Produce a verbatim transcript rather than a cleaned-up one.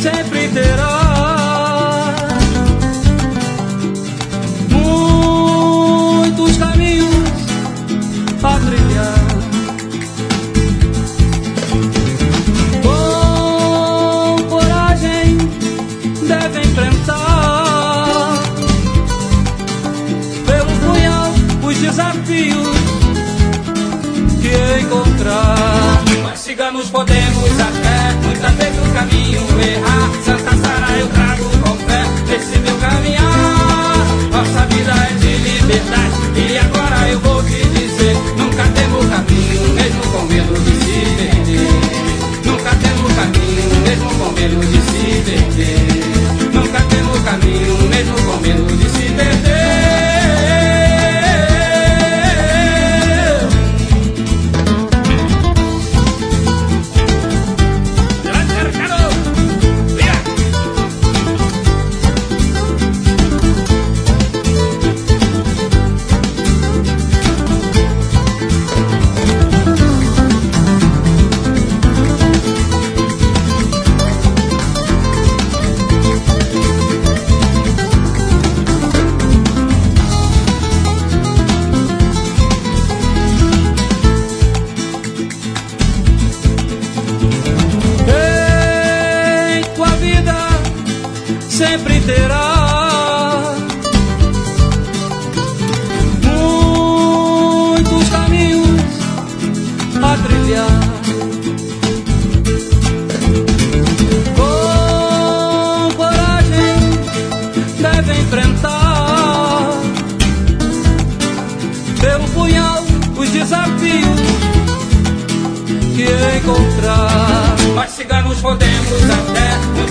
sempre terá muitos caminhos a trilhar. Com coragem deve enfrentar pelo punhal os desafios que encontrar. Nós ciganos podemos até muitas vezes o caminho errar. Santa Sara eu trago com fé nesse meu caminhar. Nossa vida é de liberdade e agora eu vou te dizer: nunca temos caminho mesmo com medo de se perder. Nunca temos caminho mesmo com medo de se perder. Nunca temos caminho mesmo com medo de se perder. Sempre terá muitos caminhos a trilhar. Com coragem deve enfrentar pelo punhal os desafios que encontrar. Nós ciganos podemos até